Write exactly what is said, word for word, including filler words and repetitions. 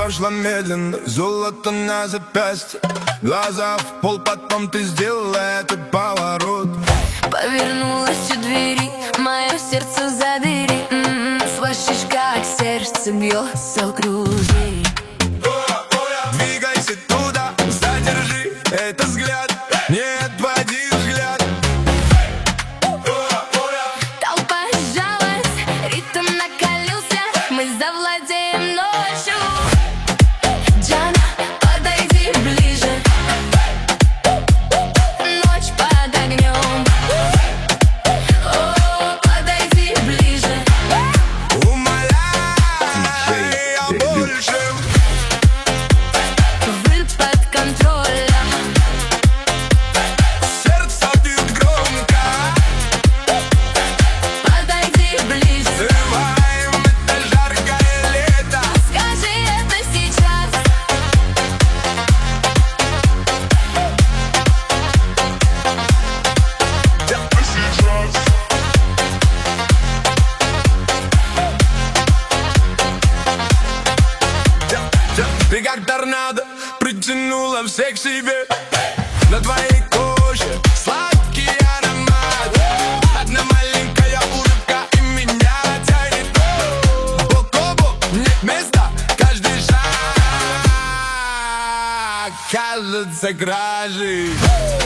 шла медленно, золото на запястье, глаза в пол, потом ты сделала этот поворот. Повернулась у двери, мое сердце забери. М-м, слышишь, как сердце бьется в груди. Двигайся туда, задержи этот взгляд, не отводи взгляд. Толпа сжалась, ритм накалился, мы завладеем ночью. Джана, подойди ближе, ночь под огнем. О, подойди ближе, умоляй о большем. вы под контролем. Сердце бьет громко, Подойди ближе, взрываем это жаркое лето. скажи это сейчас. Ты как торнадо притянула всех к себе. На твоей коже сладкий аромат. Одна маленькая улыбка и меня тянет. Бок о бок, нет места, каждый шаг кажется кражей.